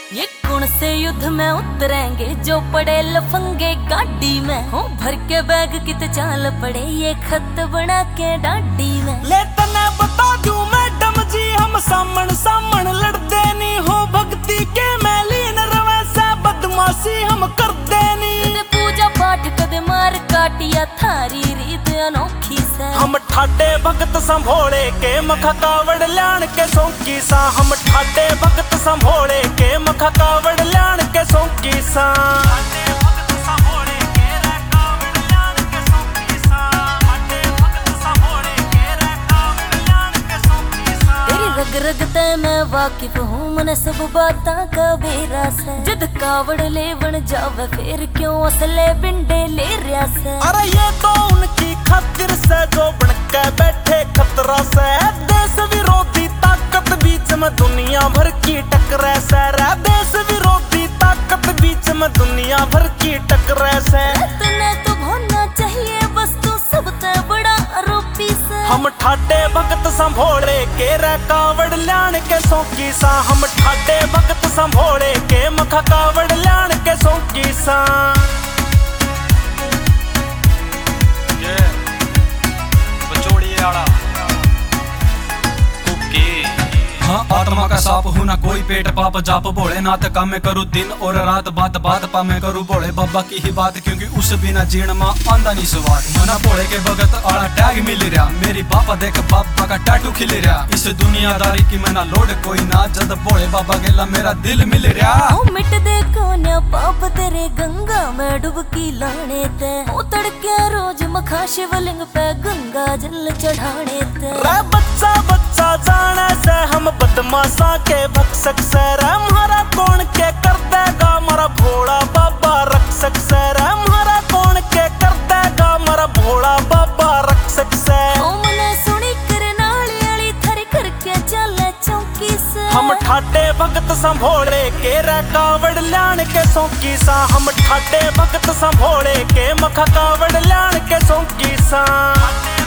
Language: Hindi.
ये कौन से युद्ध में उतरेंगे जो पड़े लफंगे गाड़ी में हो भर के बैग कित चाल पड़े ये खत बना के डाडी में। ले तने बता दूं मैडम जी हम सामन सामन लड़ते नहीं हो भक्ति के मैलीन रवे से बदमाशी हम करते नहीं। पूजा पाठ कदे मार काटिया थारी रीत अनोखी से हम ठाडे भगत संभोले के मखा कावड़ ल्याण के सौंकी सा। हम ठाडे भगत संभोले के मखा कावड़ ल्याण के सौंकी सा। रग रग ते मैं वाकिफ हूँ मन सब बाता का बेरा से। जद कावड़ लेवन जावे फिर क्यों असले बिंडे ले रिया से। अरे ये तो उनकी खातिर से जो बन के बैठे खतरा से। देश विरोधी ताकत बीच में दुनिया भर की टकरे से। देश विरोधी ताकत बीच में दुनिया भर की टकरे से। तने तो होना चाहिए बस तू सबसे बड़ा आरोपी से। हम ठाडे भगत संभोले के रे कावड़ ल्याण के सौंकी सा। हम ठाडे भगत संभोले के मखा कावड़ ल्याण के सौंकी सा। ये बचोड़िए आड़ा ओके। हाँ आत्मा का साप हूँ ना कोई पेट पाप जाप भोलेनाथ का मैं करूँ दिन और रात बात बात पा मैं करूँ भोले बाबा की ही बात क्योंकि उस बिना जीण माँ आंदा नहीं स्वाद। मना भोले के भगत आड़ा टैग मिल रहा मेरी पापा देख बाबा का टैटू खिल रहा। इस दुनियादारी की मैं ना लोड कोई ना जद भोले बाबा गेला मेरा दिल मिल रहा। मिट दे कोन्या पाप तेरे गंगा में डुबकी लाने ते। ओ तड़के रोज मखा शिवलिंग पे गंगा जल चढ़ाने ते। बच्चा बच्चा जाने से हम बदमाशा के भक्षक से। हमारा कौन के कर देगा मारा भोला बाबा रक्षक से। हमारा कौन के कर देगा मारा भोला बाबा रक्षक से। मने सुनी कर नाली अली थरी करके चले चौकी से। हम ठाडे भगत संभोले के रे कावड़ ल्याण के सौंकी सा। हम ठाडे भगत संभोले के मखा कावड़ ल्याण के सौंकी सा।